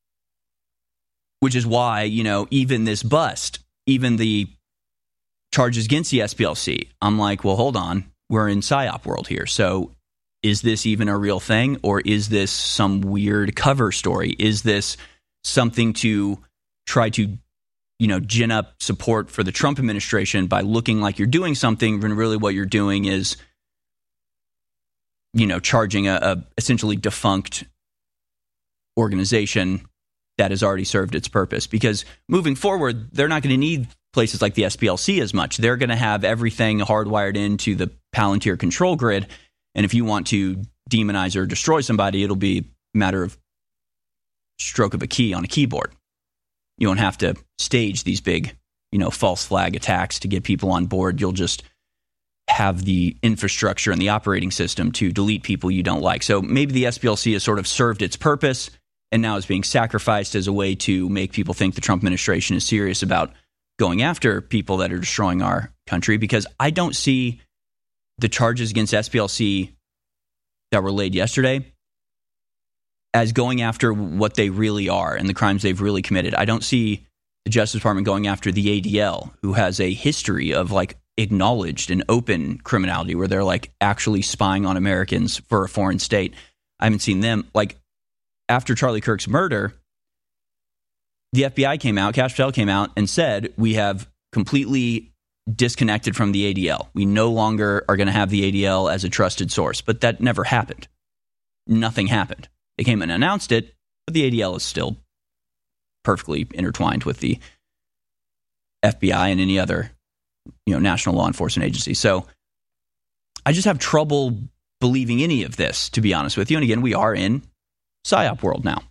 which is why, you know, even this bust, even the charges against the S P L C, I'm like, well, hold on. We're in PSYOP world here. So is this even a real thing, or is this some weird cover story? Is this something to try to, you know, gin up support for the Trump administration by looking like you're doing something when really what you're doing is, you know, charging a, a essentially defunct organization that has already served its purpose? Because moving forward, they're not going to need places like the S P L C as much. They're going to have everything hardwired into the Palantir control grid. And if you want to demonize or destroy somebody, it'll be a matter of stroke of a key on a keyboard. You won't have to stage these big, you know, false flag attacks to get people on board. You'll just have the infrastructure and the operating system to delete people you don't like. So maybe the S P L C has sort of served its purpose and now is being sacrificed as a way to make people think the Trump administration is serious about going after people that are destroying our country, because I don't see the charges against S P L C that were laid yesterday as going after what they really are and the crimes they've really committed. I don't see the Justice Department going after the A D L, who has a history of like acknowledged and open criminality where they're like actually spying on Americans for a foreign state. I haven't seen them. Like after Charlie Kirk's murder, the F B I came out, Kash Patel came out and said, we have completely disconnected from the A D L. We no longer are going to have the A D L as a trusted source. But that never happened. Nothing happened. They came and announced it, but the A D L is still perfectly intertwined with the F B I and any other, you know, national law enforcement agency. So I just have trouble believing any of this, to be honest with you. And again, we are in PSYOP world now.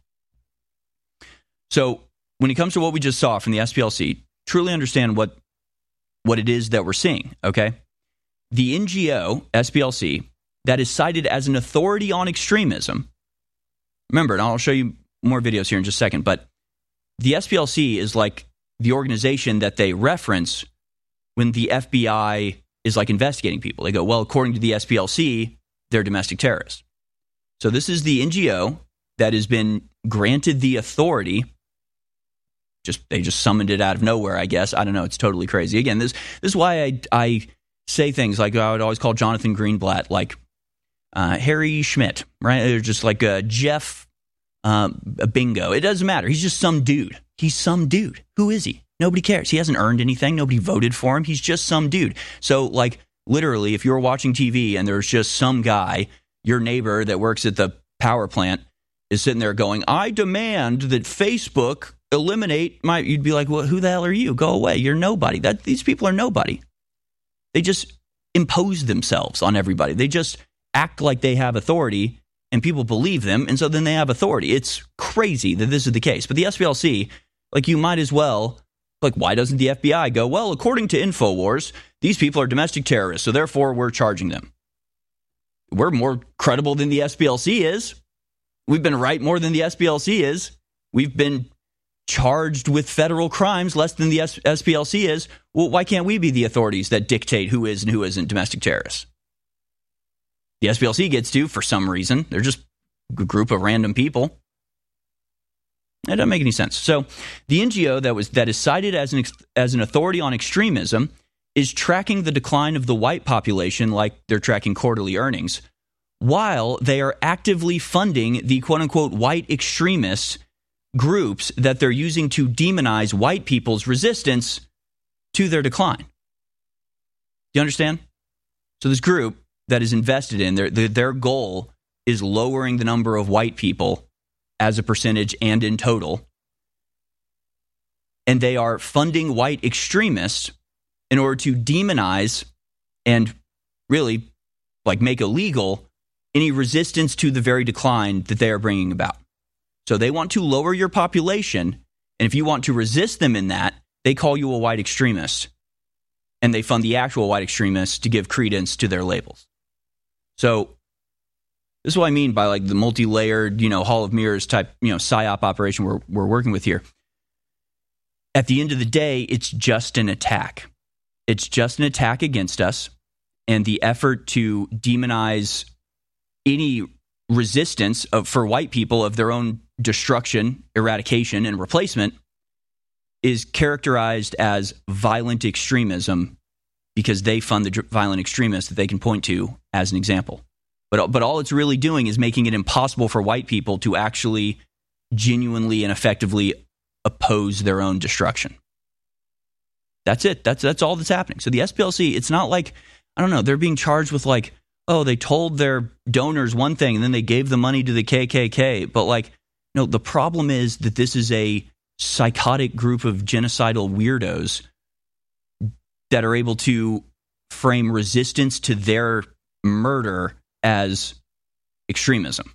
So when it comes to what we just saw from the S P L C, truly understand what what it is that we're seeing, okay? The N G O, S P L C, that is cited as an authority on extremism. Remember, and I'll show you more videos here in just a second, but the S P L C is like the organization that they reference when the F B I is like investigating people. They go, well, according to the S P L C, they're domestic terrorists. So this is the N G O that has been granted the authority. Just they just summoned it out of nowhere, I guess. I don't know. It's totally crazy. Again, this this is why I I say things like I would always call Jonathan Greenblatt like uh, Harry Schmidt, right? They're just like uh, Jeff uh, Bingo. It doesn't matter. He's just some dude. He's some dude. Who is he? Nobody cares. He hasn't earned anything. Nobody voted for him. He's just some dude. So, like, literally, if you're watching T V and there's just some guy, your neighbor that works at the power plant is sitting there going, I demand that Facebook eliminate my, you'd be like, well, who the hell are you? Go away. You're nobody. That these people are nobody. They just impose themselves on everybody. They just act like they have authority and people believe them. And so then they have authority. It's crazy that this is the case. But the S P L C, like, you might as well, like, why doesn't the F B I go, well, according to InfoWars, these people are domestic terrorists, so therefore we're charging them. We're more credible than the S P L C is. We've been right more than the S P L C is. We've been charged with federal crimes less than the S P L C is. Well, why can't we be the authorities that dictate who is and who isn't domestic terrorists? The S P L C gets to, for some reason. They're just a group of random people. That doesn't make any sense. So the N G O that was that is cited as an as an authority on extremism is tracking the decline of the white population like they're tracking quarterly earnings, while they are actively funding the quote-unquote white extremists groups that they're using to demonize white people's resistance to their decline. Do you understand? So this group that is invested in, their, their, their goal is lowering the number of white people as a percentage and in total. And they are funding white extremists in order to demonize and really like make illegal any resistance to the very decline that they are bringing about. So they want to lower your population, and if you want to resist them in that, they call you a white extremist, and they fund the actual white extremists to give credence to their labels. So this is what I mean by like the multi-layered, you know, Hall of Mirrors type, you know, PSYOP operation we're we're working with here. At the end of the day, it's just an attack. It's just an attack against us, and the effort to demonize any resistance of, for white people of their own destruction, eradication, and replacement is characterized as violent extremism because they fund the violent extremists that they can point to as an example. But, but all it's really doing is making it impossible for white people to actually genuinely and effectively oppose their own destruction. That's it. That's that's all that's happening. So the S P L C, it's not like, I don't know, they're being charged with like, oh, they told their donors one thing and then they gave the money to the K K K. But like, no, the problem is that this is a psychotic group of genocidal weirdos that are able to frame resistance to their murder as extremism.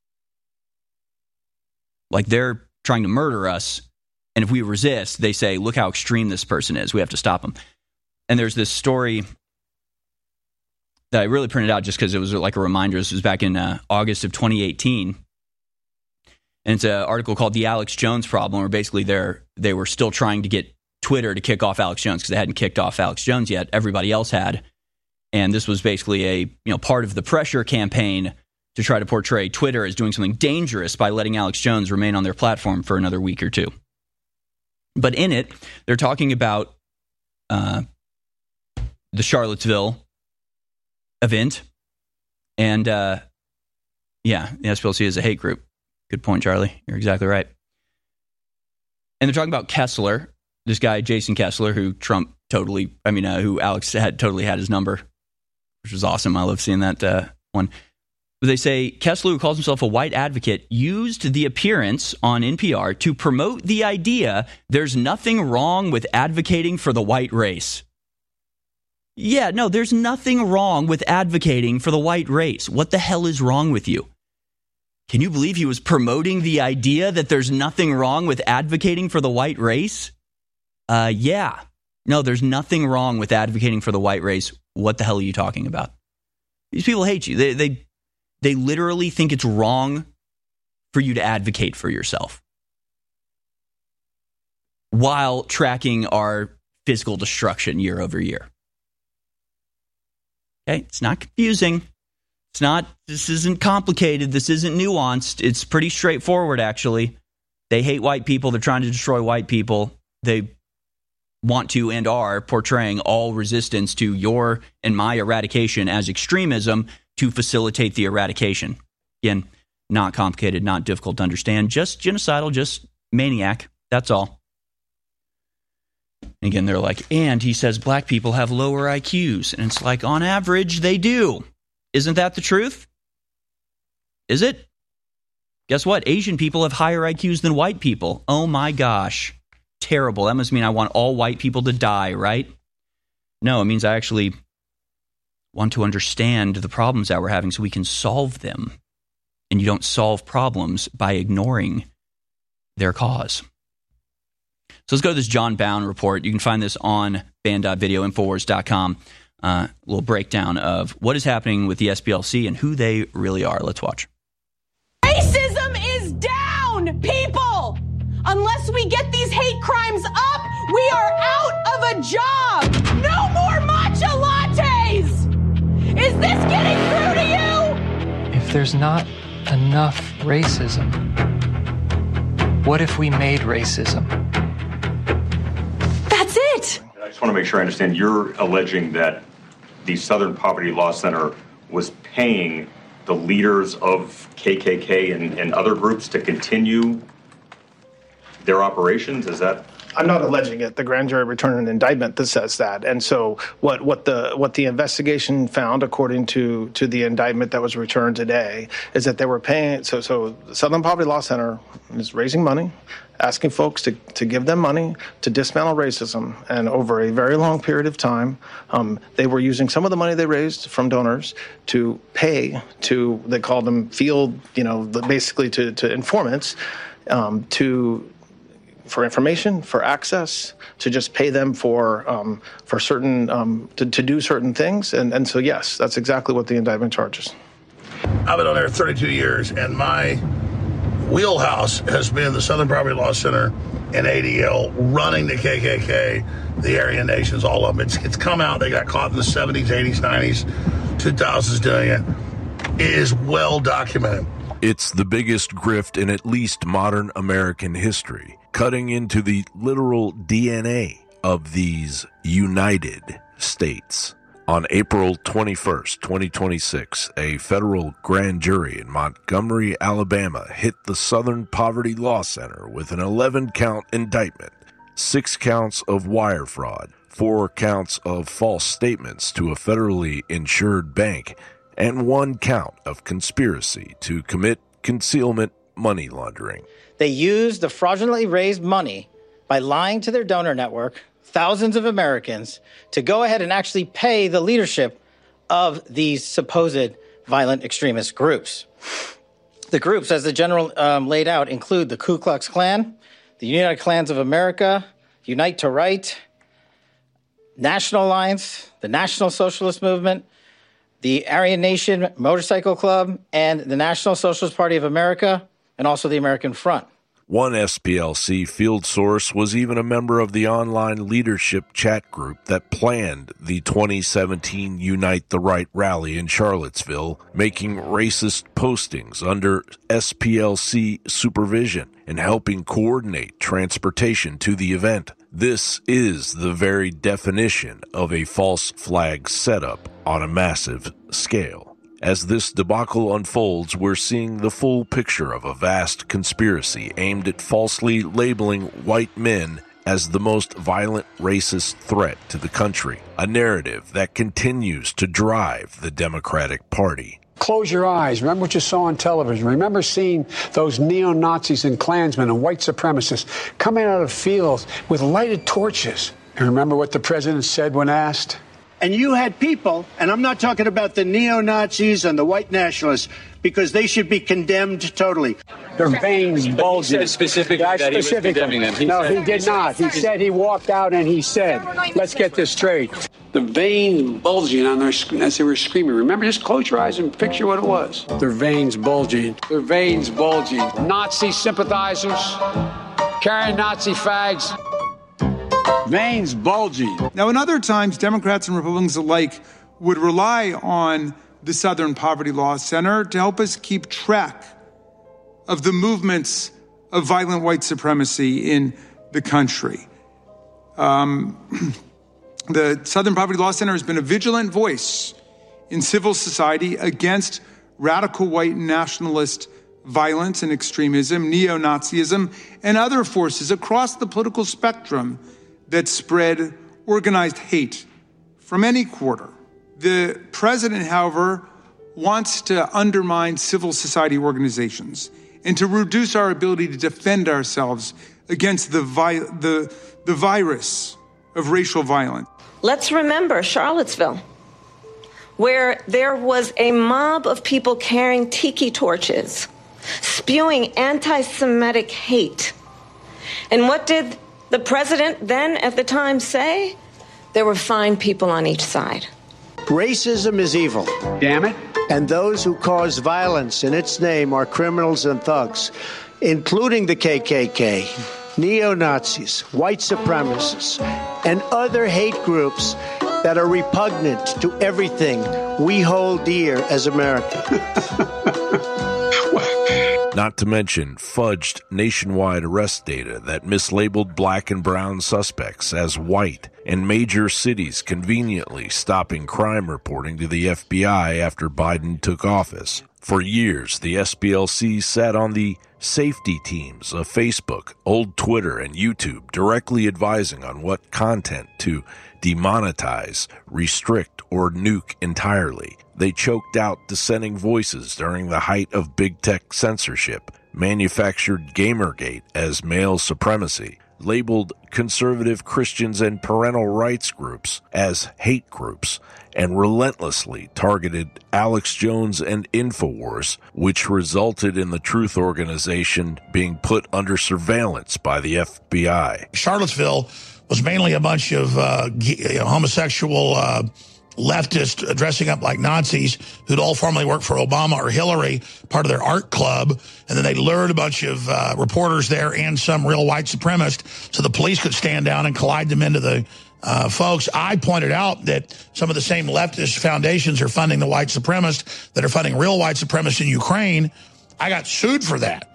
Like they're trying to murder us, and if we resist, they say, look how extreme this person is. We have to stop them. And there's this story that I really printed out just because it was like a reminder. This was back in uh, August of twenty eighteen. And it's an article called The Alex Jones Problem, where basically they're, they were still trying to get Twitter to kick off Alex Jones because they hadn't kicked off Alex Jones yet. Everybody else had. And this was basically a, you know, part of the pressure campaign to try to portray Twitter as doing something dangerous by letting Alex Jones remain on their platform for another week or two. But in it, they're talking about uh, the Charlottesville event. And, uh, yeah, the S P L C is a hate group. Good point, Charlie. You're exactly right. And they're talking about Kessler, this guy, Jason Kessler, who Trump totally, I mean, uh, who Alex had totally had his number, which was awesome. I love seeing that uh, one. But they say Kessler, who calls himself a white advocate, used the appearance on N P R to promote the idea there's nothing wrong with advocating for the white race. Yeah, no, there's nothing wrong with advocating for the white race. What the hell is wrong with you? Can you believe he was promoting the idea that there's nothing wrong with advocating for the white race? Uh, yeah. No, there's nothing wrong with advocating for the white race. What the hell are you talking about? These people hate you. They they they literally think it's wrong for you to advocate for yourself while tracking our physical destruction year over year. Okay, it's not confusing. It's not, this isn't complicated. This isn't nuanced. It's pretty straightforward, actually. They hate white people. They're trying to destroy white people. They want to and are portraying all resistance to your and my eradication as extremism to facilitate the eradication. Again, not complicated, not difficult to understand. Just genocidal, just maniac. That's all. Again, they're like, and he says black people have lower I Qs. And it's like, on average, they do. Isn't that the truth? Is it? Guess what? Asian people have higher I Qs than white people. Oh my gosh. Terrible. That must mean I want all white people to die, right? No, it means I actually want to understand the problems that we're having so we can solve them. And you don't solve problems by ignoring their cause. So let's go to this John Bound report. You can find this on band dot video, infowars dot com. Uh, a little breakdown of what is happening with the S P L C and who they really are. Let's watch. Racism is down, people! Unless we get these hate crimes up, we are out of a job! No more matcha lattes! Is this getting through to you? If there's not enough racism, what if we made racism? That's it! I just want to make sure I understand. You're alleging that the Southern Poverty Law Center was paying the leaders of K K K and, and other groups to continue their operations? Is that? I'm not alleging it. The grand jury returned an indictment that says that. And so what, what the what the investigation found, according to, to the indictment that was returned today, is that they were paying. So so the Southern Poverty Law Center is raising money, asking folks to, to give them money to dismantle racism. And over a very long period of time, um, they were using some of the money they raised from donors to pay to, they called them field, you know, basically to, to informants, um, to for information, for access, to just pay them for um, for certain, um, to, to do certain things. And, and so, yes, that's exactly what the indictment charges. I've been on there thirty-two years, and my wheelhouse has been the Southern Poverty Law Center and A D L running the K K K, the Aryan Nations, all of them. It's, it's come out. They got caught in the seventies, eighties, nineties, two thousands doing it. It is well documented. It's the biggest grift in at least modern American history. cutting into the literal D N A of these United States. On April twenty-first, twenty twenty-six, a federal grand jury in Montgomery, Alabama, hit the Southern Poverty Law Center with an eleven-count indictment, six counts of wire fraud, four counts of false statements to a federally insured bank, and one count of conspiracy to commit concealment money laundering. They used the fraudulently raised money by lying to their donor network, thousands of Americans, to go ahead and actually pay the leadership of these supposed violent extremist groups. The groups, as the general um, laid out, include the Ku Klux Klan, the United Klans of America, Unite to Right, National Alliance, the National Socialist Movement, the Aryan Nation Motorcycle Club, and the National Socialist Party of America, and also the American Front. One S P L C field source was even a member of the online leadership chat group that planned the twenty seventeen Unite the Right rally in Charlottesville, making racist postings under S P L C supervision and helping coordinate transportation to the event. This is the very definition of a false flag setup on a massive scale. As this debacle unfolds, we're seeing the full picture of a vast conspiracy aimed at falsely labeling white men as the most violent racist threat to the country, a narrative that continues to drive the Democratic Party. Close your eyes. Remember what you saw on television. Remember seeing those neo-Nazis and Klansmen and white supremacists coming out of fields with lighted torches. And remember what the president said when asked? And you had people, and I'm not talking about the neo-Nazis and the white nationalists, because they should be condemned totally. Their veins bulging. He said specifically that, that he was condemning them. He no, said, he did not. He said he walked out and he said, let's get this straight. The veins bulging on their, as they were screaming. Remember, just close your eyes and picture what it was. Their veins bulging. Their veins bulging. Nazi sympathizers, carrying Nazi fags. Veins bulging. Now, in other times, Democrats and Republicans alike would rely on the Southern Poverty Law Center to help us keep track of the movements of violent white supremacy in the country. Um, the Southern Poverty Law Center has been a vigilant voice in civil society against radical white nationalist violence and extremism, neo-Nazism, and other forces across the political spectrum that spread organized hate from any quarter. The president, however, wants to undermine civil society organizations and to reduce our ability to defend ourselves against the, vi- the, the virus of racial violence. Let's remember Charlottesville, where there was a mob of people carrying tiki torches, spewing anti-Semitic hate. And what did the president then at the time say? There were fine people on each side. Racism is evil. Damn it. And those who cause violence in its name are criminals and thugs, including the K K K, neo-Nazis, white supremacists, and other hate groups that are repugnant to everything we hold dear as America. Not to mention fudged nationwide arrest data that mislabeled black and brown suspects as white, and major cities conveniently stopping crime reporting to the F B I after Biden took office. For years, the S P L C sat on the safety teams of Facebook, old Twitter, and YouTube, directly advising on what content to demonetize, restrict, or nuke entirely. They choked out dissenting voices during the height of big tech censorship, manufactured Gamergate as male supremacy, labeled conservative Christians and parental rights groups as hate groups, and relentlessly targeted Alex Jones and InfoWars, which resulted in the Truth Organization being put under surveillance by the F B I. Charlottesville was mainly a bunch of uh, homosexual uh, leftists dressing up like Nazis who'd all formerly worked for Obama or Hillary, part of their art club, and then they lured a bunch of uh, reporters there and some real white supremacists so the police could stand down and collide them into the uh, folks. I pointed out that some of the same leftist foundations are funding the white supremacists that are funding real white supremacists in Ukraine. I got sued for that.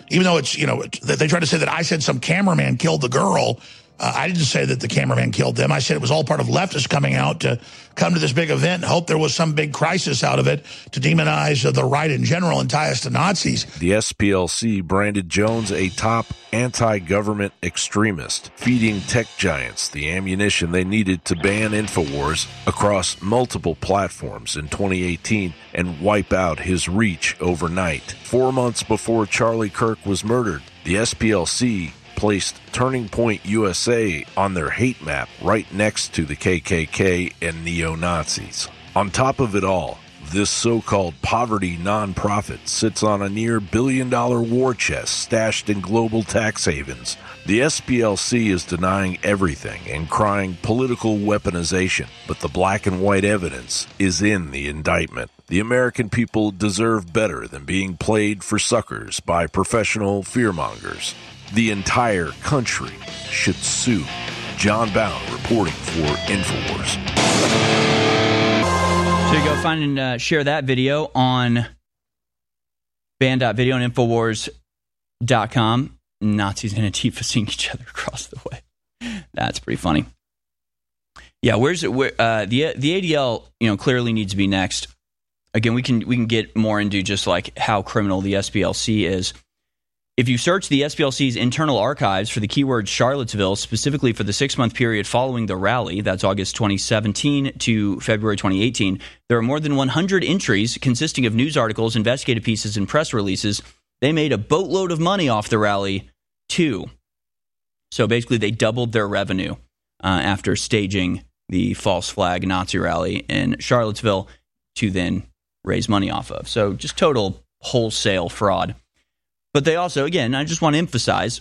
even though it's, you know, they tried to say that I said some cameraman killed the girl. Uh, I didn't say that the cameraman killed them. I said it was all part of leftists coming out to come to this big event and hope there was some big crisis out of it to demonize uh, the right in general and tie us to Nazis. The S P L C branded Jones a top anti-government extremist, feeding tech giants the ammunition they needed to ban InfoWars across multiple platforms in twenty eighteen and wipe out his reach overnight. Four months before Charlie Kirk was murdered, the S P L C placed Turning Point U S A on their hate map right next to the K K K and neo-Nazis. On top of it all, this so-called poverty nonprofit sits on a near billion-dollar war chest stashed in global tax havens. The S P L C is denying everything and crying political weaponization, but the black and white evidence is in the indictment. The American people deserve better than being played for suckers by professional fearmongers. The entire country should sue. John Bound reporting for InfoWars. So you go find and uh, share that video on band dot video and infowars dot com. Nazis and Antifa seeing each other across the way. That's pretty funny. Yeah, where's it? Where, uh, the the A D L, you know, clearly needs to be next. Again, we can we can get more into just like how criminal the S P L C is. If you search the S P L C's internal archives for the keyword Charlottesville, specifically for the six-month period following the rally, that's August twenty seventeen to February twenty eighteen, there are more than one hundred entries consisting of news articles, investigative pieces, and press releases. They made a boatload of money off the rally, too. So basically, they doubled their revenue uh, after staging the false flag Nazi rally in Charlottesville to then raise money off of. So just total wholesale fraud. But they also, again, I just want to emphasize,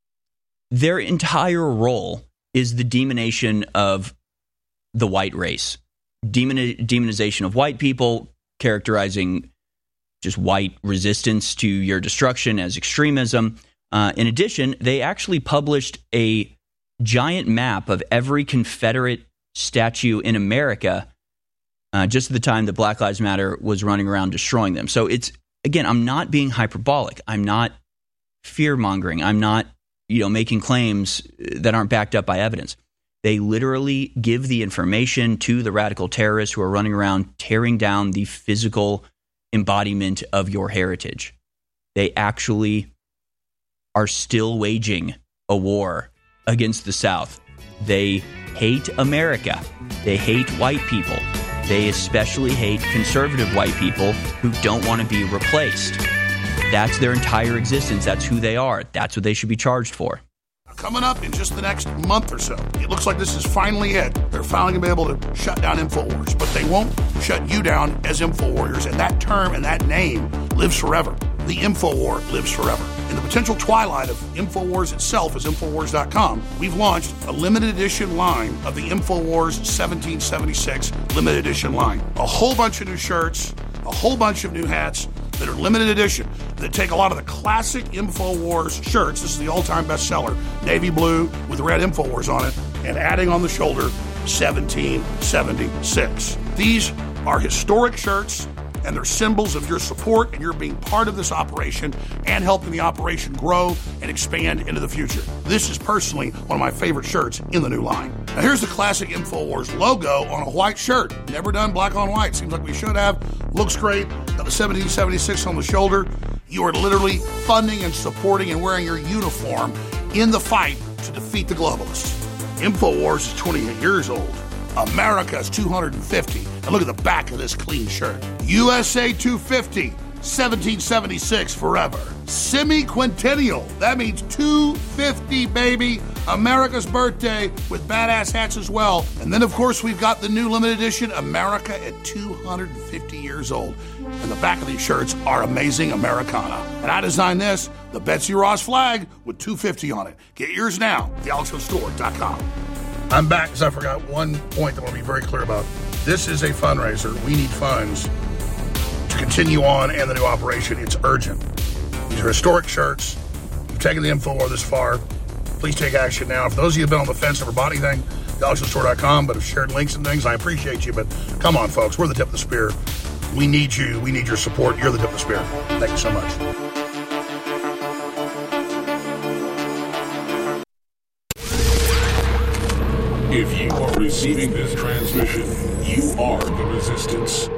their entire role is the demonization of the white race. Demon, demonization of white people, characterizing just white resistance to your destruction as extremism. Uh, in addition, they actually published a giant map of every Confederate statue in America uh, just at the time that Black Lives Matter was running around destroying them. So it's, again, I'm not being hyperbolic. I'm not fear-mongering. I'm not, you know, making claims that aren't backed up by evidence. They literally give the information to the radical terrorists who are running around tearing down the physical embodiment of your heritage. They actually are still waging a war against the South. They hate America. They hate white people. They especially hate conservative white people who don't want to be replaced. That's their entire existence. That's who they are. That's what they should be charged for. Coming up in just the next month or so, it looks like this is finally it. They're finally going to be able to shut down InfoWars, but they won't shut you down as InfoWarriors, and that term and that name lives forever. The InfoWar lives forever. In the potential twilight of InfoWars itself as Infowars dot com, we've launched a limited edition line of the InfoWars seventeen seventy-six limited edition line. A whole bunch of new shirts, a whole bunch of new hats that are limited edition, that take a lot of the classic InfoWars shirts. This is the all-time bestseller, navy blue with red InfoWars on it, and adding on the shoulder, seventeen seventy-six. These are historic shirts, and they're symbols of your support and your being part of this operation and helping the operation grow and expand into the future. This is personally one of my favorite shirts in the new line. Now here's the classic InfoWars logo on a white shirt. Never done black on white. Seems like we should have. Looks great. Got the seventeen seventy-six on the shoulder. You are literally funding and supporting and wearing your uniform in the fight to defeat the globalists. InfoWars is twenty-eight years old. America is two hundred fifty. And look at the back of this clean shirt. U S A two fifty, seventeen seventy-six forever. Semi-quintennial. That means two fifty, baby. America's birthday with badass hats as well. And then, of course, we've got the new limited edition, America at two hundred fifty years old. And the back of these shirts are amazing Americana. And I designed this, the Betsy Ross flag with two fifty on it. Get yours now at the alex jones store dot com. I'm back because I forgot one point that I want to be very clear about. This is a fundraiser. We need funds to continue on and the new operation. It's urgent. These are historic shirts. You've taken the InfoWar this far. Please take action now. For those of you who have been on the fence, never bought anything, the alex jones store dot com, but have shared links and things, I appreciate you. But come on, folks. We're the tip of the spear. We need you. We need your support. You're the tip of the spear. Thank you so much. are receiving this transmission, you are the resistance.